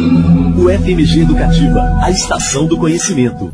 O FMG Educativa, a estação do conhecimento.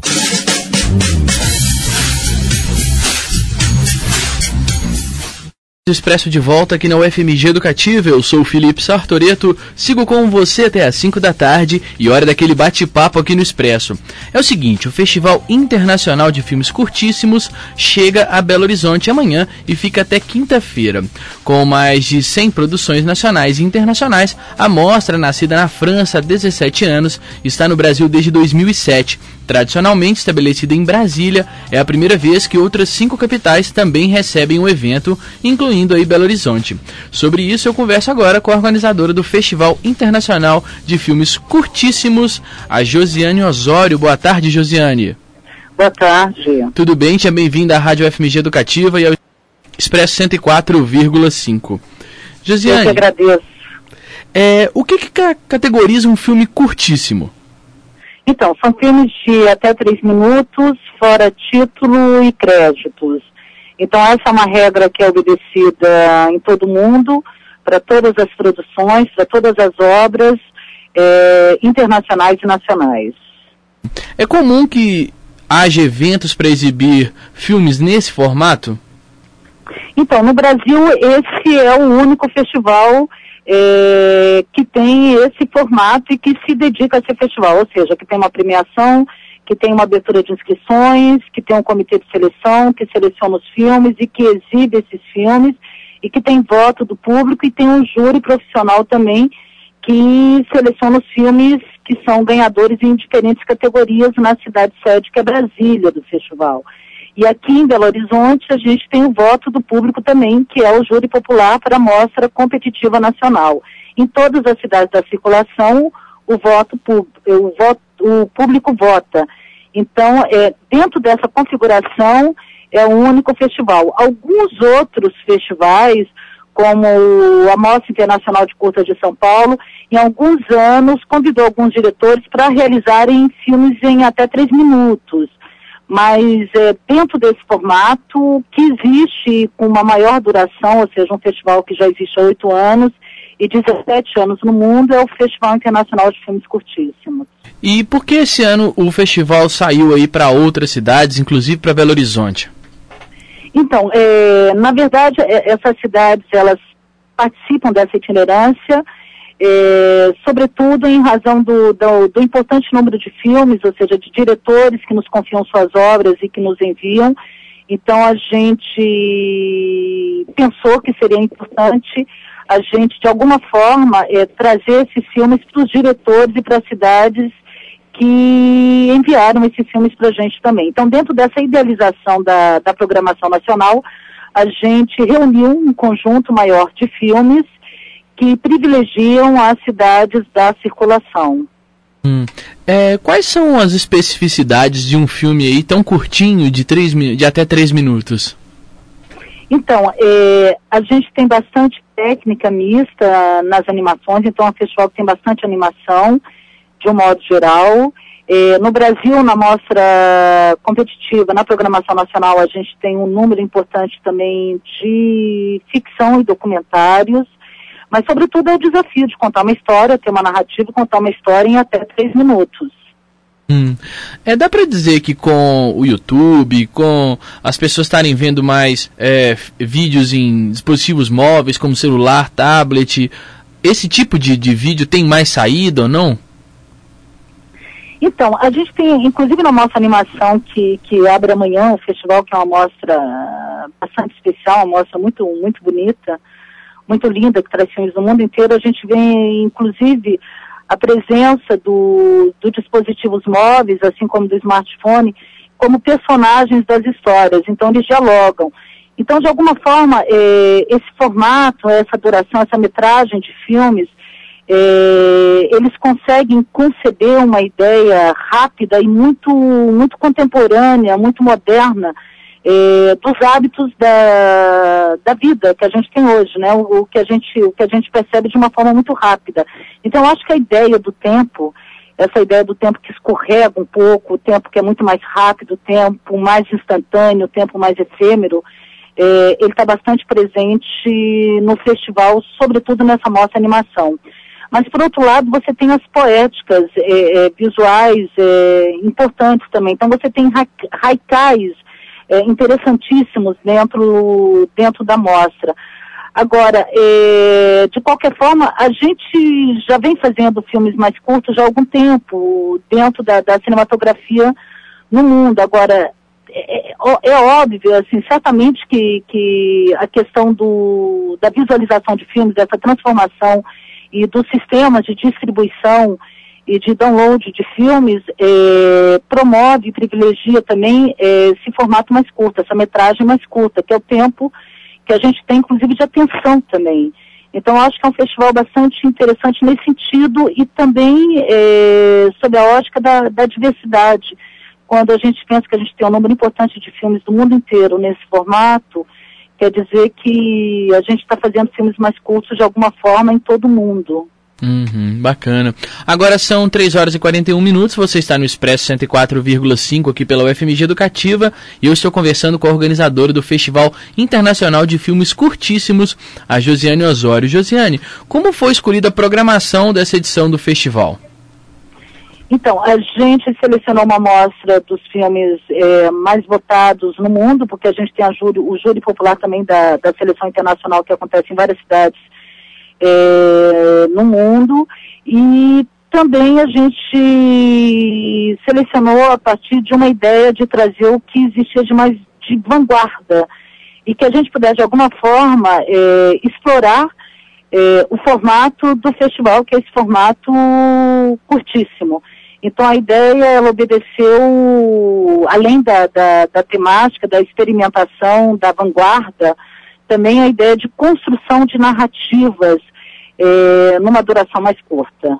Expresso de volta aqui na UFMG Educativa, eu sou o Felipe Sartoreto, sigo com você até às 5 da tarde e hora daquele bate-papo aqui no Expresso. É o seguinte, o Festival Internacional de Filmes Curtíssimos chega a Belo Horizonte amanhã e fica até quinta-feira. Com mais de 100 produções nacionais e internacionais, a mostra, nascida na França há 17 anos, está no Brasil desde 2007. Tradicionalmente estabelecida em Brasília, é a primeira vez que outras 5 capitais também recebem o evento, incluindo aí Belo Horizonte. Sobre isso eu converso agora com a organizadora do Festival Internacional de Filmes Curtíssimos, a Josiane Osório. Boa tarde, Josiane. Boa tarde. Tudo bem? Seja bem-vinda à Rádio FMG Educativa e ao Expresso 104,5. Josiane, eu que agradeço. O que categoriza um filme curtíssimo? Então, são filmes de até 3 minutos, fora título e créditos. Então, essa é uma regra que é obedecida em todo mundo, para todas as produções, para todas as obras, internacionais e nacionais. É comum que haja eventos para exibir filmes nesse formato? Então, no Brasil, esse é o único festival que tem esse formato e que se dedica a esse festival, ou seja, que tem uma premiação, que tem uma abertura de inscrições, que tem um comitê de seleção, que seleciona os filmes e que exibe esses filmes, e que tem voto do público, e tem um júri profissional também que seleciona os filmes que são ganhadores em diferentes categorias na cidade sede, que é Brasília, do festival. E aqui em Belo Horizonte a gente tem o voto do público também, que é o júri popular para a Mostra Competitiva Nacional. Em todas as cidades da circulação, o público vota. Então, dentro dessa configuração, é o único festival. Alguns outros festivais, como a Mostra Internacional de Curtas de São Paulo, em alguns anos convidou alguns diretores para realizarem filmes em até 3 minutos. Mas dentro desse formato, que existe com uma maior duração, ou seja, um festival que já existe há 8 anos e 17 anos no mundo, é o Festival Internacional de Filmes Curtíssimos. E por que esse ano o festival saiu aí para outras cidades, inclusive para Belo Horizonte? Então, na verdade, essas cidades, elas participam dessa itinerância, sobretudo em razão do importante número de filmes, ou seja, de diretores que nos confiam suas obras e que nos enviam. Então a gente pensou que seria importante a gente, de alguma forma, trazer esses filmes para os diretores e para as cidades que enviaram esses filmes para a gente também. Então, dentro dessa idealização da programação nacional, a gente reuniu um conjunto maior de filmes que privilegiam as cidades da circulação. Quais são as especificidades de um filme aí tão curtinho, de até 3 minutos? Então, a gente tem bastante técnica mista nas animações, então é um festival que tem bastante animação, de um modo geral. No Brasil, na mostra competitiva, na programação nacional, a gente tem um número importante também de ficção e documentários, mas, sobretudo, é o desafio de contar uma história, ter uma narrativa e contar uma história em até 3 minutos. Dá para dizer que com o YouTube, com as pessoas estarem vendo mais vídeos em dispositivos móveis, como celular, tablet, esse tipo de vídeo tem mais saída ou não? Então, a gente tem, inclusive na nossa animação que abre amanhã, o festival, que é uma mostra bastante especial, uma mostra muito, muito bonita, muito linda, que traz filmes do mundo inteiro, a gente vê, inclusive, a presença dos dispositivos móveis, assim como do smartphone, como personagens das histórias. Então, eles dialogam. Então, de alguma forma, esse formato, essa duração, essa metragem de filmes, eles conseguem conceber uma ideia rápida e muito, muito contemporânea, muito moderna, dos hábitos da vida que a gente tem hoje, né? O que a gente percebe de uma forma muito rápida. Então, eu acho que a ideia do tempo, essa ideia do tempo que escorrega um pouco, o tempo que é muito mais rápido, o tempo mais instantâneo, o tempo mais efêmero, ele está bastante presente no festival, sobretudo nessa mostra animação. Mas, por outro lado, você tem as poéticas visuais importantes também. Então, você tem haikais interessantíssimos dentro da mostra. Agora, de qualquer forma, a gente já vem fazendo filmes mais curtos já há algum tempo, dentro da cinematografia no mundo. Agora, é óbvio, assim, certamente que a questão da visualização de filmes, dessa transformação e dos sistemas de distribuição e de download de filmes, promove e privilegia também esse formato mais curto, essa metragem mais curta, que é o tempo que a gente tem, inclusive, de atenção também. Então, acho que é um festival bastante interessante nesse sentido e também sob a ótica da diversidade. Quando a gente pensa que a gente tem um número importante de filmes do mundo inteiro nesse formato, quer dizer que a gente está fazendo filmes mais curtos de alguma forma em todo o mundo. Bacana. Agora são 3 horas e 41 minutos, você está no Expresso 104,5 aqui pela UFMG Educativa e eu estou conversando com a organizadora do Festival Internacional de Filmes Curtíssimos, a Josiane Osório. Josiane, como foi escolhida a programação dessa edição do festival? Então, a gente selecionou uma amostra dos filmes mais votados no mundo, porque a gente tem o júri popular também da seleção internacional que acontece em várias cidades no mundo, e também a gente selecionou a partir de uma ideia de trazer o que existia de mais de vanguarda e que a gente pudesse de alguma forma explorar o formato do festival, que é esse formato curtíssimo. Então a ideia, ela obedeceu, além da temática, da experimentação, da vanguarda, também a ideia de construção de narrativas numa duração mais curta.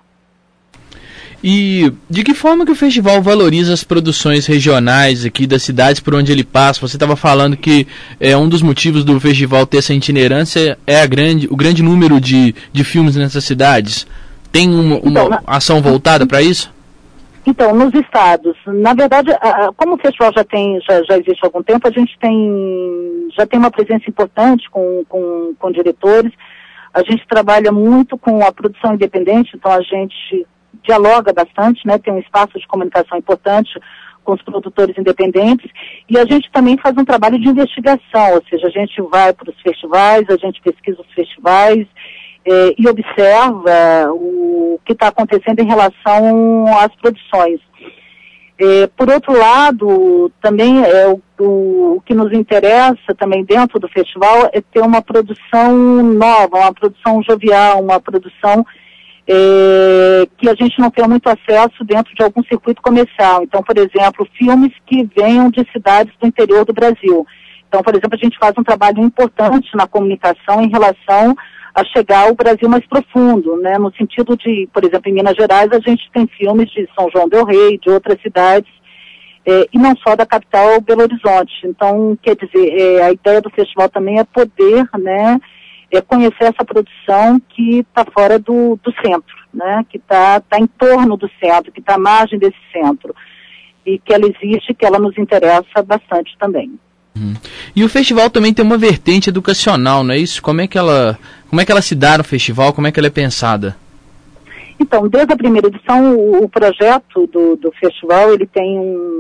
E de que forma que o festival valoriza as produções regionais aqui das cidades por onde ele passa? Você estava falando que um dos motivos do festival ter essa itinerância é o grande número de filmes nessas cidades. Tem uma ação voltada para isso? Então, nos estados, na verdade, como o festival já existe há algum tempo, a gente já tem uma presença importante com diretores, a gente trabalha muito com a produção independente, então a gente dialoga bastante, né, tem um espaço de comunicação importante com os produtores independentes, e a gente também faz um trabalho de investigação, ou seja, a gente vai para os festivais, a gente pesquisa os festivais, e observa o que está acontecendo em relação às produções. Por outro lado, também o que nos interessa também dentro do festival é ter uma produção nova, uma produção jovial, uma produção que a gente não tem muito acesso dentro de algum circuito comercial. Então, por exemplo, filmes que venham de cidades do interior do Brasil. Então, por exemplo, a gente faz um trabalho importante na comunicação em relação a chegar ao Brasil mais profundo, né? No sentido de, por exemplo, em Minas Gerais a gente tem filmes de São João del Rei, de outras cidades, e não só da capital Belo Horizonte. Então, quer dizer, a ideia do festival também é poder, né, conhecer essa produção que está fora do centro, né? Que está em torno do centro, que está à margem desse centro, e que ela existe, que ela nos interessa bastante também. E o festival também tem uma vertente educacional, não é isso? Como é que ela se dá no festival? Como é que ela é pensada? Então, desde a primeira edição, o projeto do festival, ele tem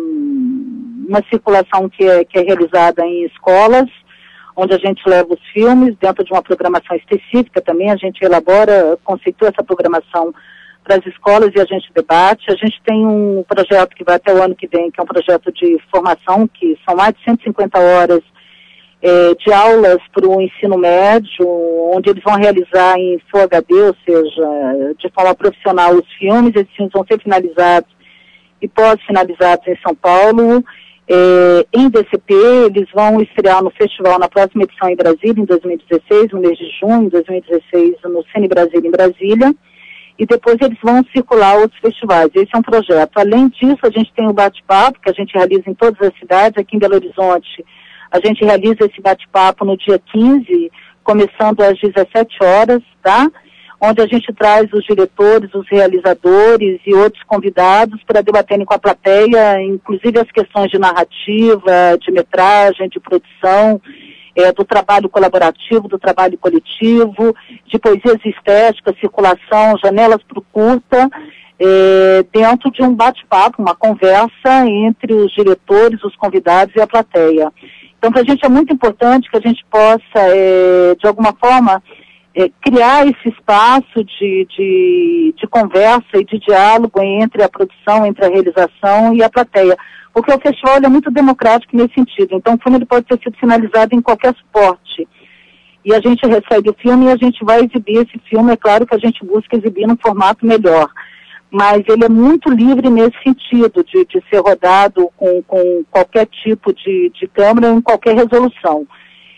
uma circulação que é realizada em escolas, onde a gente leva os filmes dentro de uma programação específica também, a gente elabora, conceitua essa programação para as escolas e a gente debate. A gente tem um projeto que vai até o ano que vem, que é um projeto de formação, que são mais de 150 horas de aulas para o ensino médio, onde eles vão realizar em Full HD, ou seja, de forma profissional os filmes. Esses filmes vão ser finalizados e pós-finalizados em São Paulo. Em DCP, eles vão estrear no festival na próxima edição em Brasília, em 2016, no mês de junho, em 2016, no Cine Brasil em Brasília. E depois eles vão circular outros festivais. Esse é um projeto. Além disso, a gente tem o bate-papo, que a gente realiza em todas as cidades. Aqui em Belo Horizonte, a gente realiza esse bate-papo no dia 15, começando às 17 horas, tá? Onde a gente traz os diretores, os realizadores e outros convidados para debaterem com a plateia, inclusive as questões de narrativa, de metragem, de produção, do trabalho colaborativo, do trabalho coletivo, de poesias estéticas, circulação, janelas para o curta, dentro de um bate-papo, uma conversa entre os diretores, os convidados e a plateia. Então, para a gente é muito importante que a gente possa, de alguma forma, criar esse espaço de conversa e de diálogo entre a produção, entre a realização e a plateia. Porque o festival é muito democrático nesse sentido. Então, o filme ele pode ter sido sinalizado em qualquer suporte. E a gente recebe o filme e a gente vai exibir esse filme. É claro que a gente busca exibir num formato melhor. Mas ele é muito livre nesse sentido, de ser rodado com qualquer tipo de câmera, em qualquer resolução.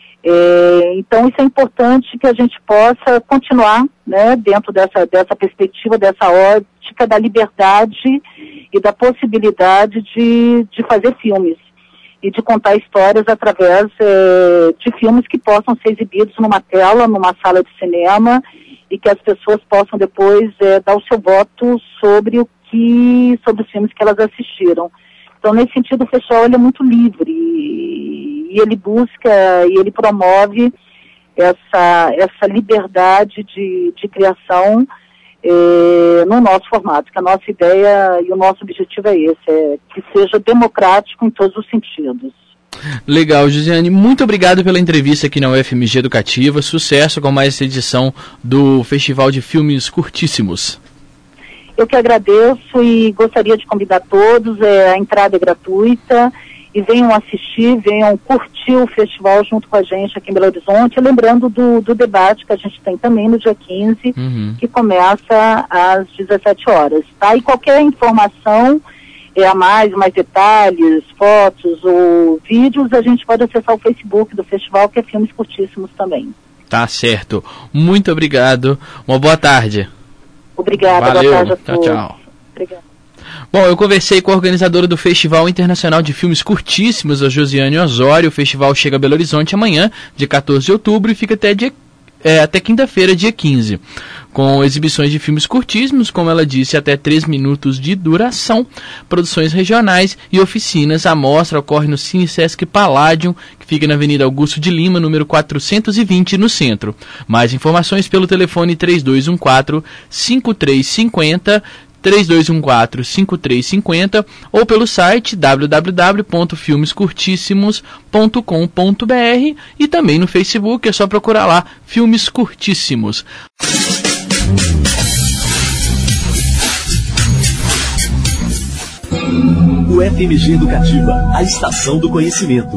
Então, isso é importante que a gente possa continuar, né, dentro dessa perspectiva, dessa ótica da liberdade e da possibilidade de fazer filmes e de contar histórias através de filmes que possam ser exibidos numa tela, numa sala de cinema, e que as pessoas possam depois dar o seu voto sobre os filmes que elas assistiram. Então, nesse sentido, o festival ele é muito livre e ele busca e ele promove essa liberdade de criação no nosso formato, que a nossa ideia e o nosso objetivo é esse, que seja democrático em todos os sentidos. Legal, Josiane, muito obrigado pela entrevista aqui na UFMG Educativa, sucesso com mais essa edição do Festival de Filmes Curtíssimos. Eu que agradeço e gostaria de convidar todos, a entrada é gratuita, e venham assistir, venham curtir o festival junto com a gente aqui em Belo Horizonte, lembrando do debate que a gente tem também no dia 15, que começa às 17 horas, tá? E qualquer informação, a mais detalhes, fotos ou vídeos, a gente pode acessar o Facebook do festival, que é Filmes Curtíssimos também. Tá certo. Muito obrigado. Uma boa tarde. Obrigada, valeu. Boa tarde a todos. Tchau. Obrigada. Bom, eu conversei com a organizadora do Festival Internacional de Filmes Curtíssimos, a Josiane Osório. O festival chega a Belo Horizonte amanhã, dia 14 de outubro, e fica até quinta-feira, dia 15. Com exibições de filmes curtíssimos, como ela disse, até 3 minutos de duração, produções regionais e oficinas. A mostra ocorre no Cine Sesc Palladium, que fica na Avenida Augusto de Lima, número 420, no centro. Mais informações pelo telefone 3214-5350, 3214-5350, ou pelo site www.filmescurtissimos.com.br, e também no Facebook, é só procurar lá, Filmes Curtíssimos. UFMG Educativa, a estação do conhecimento.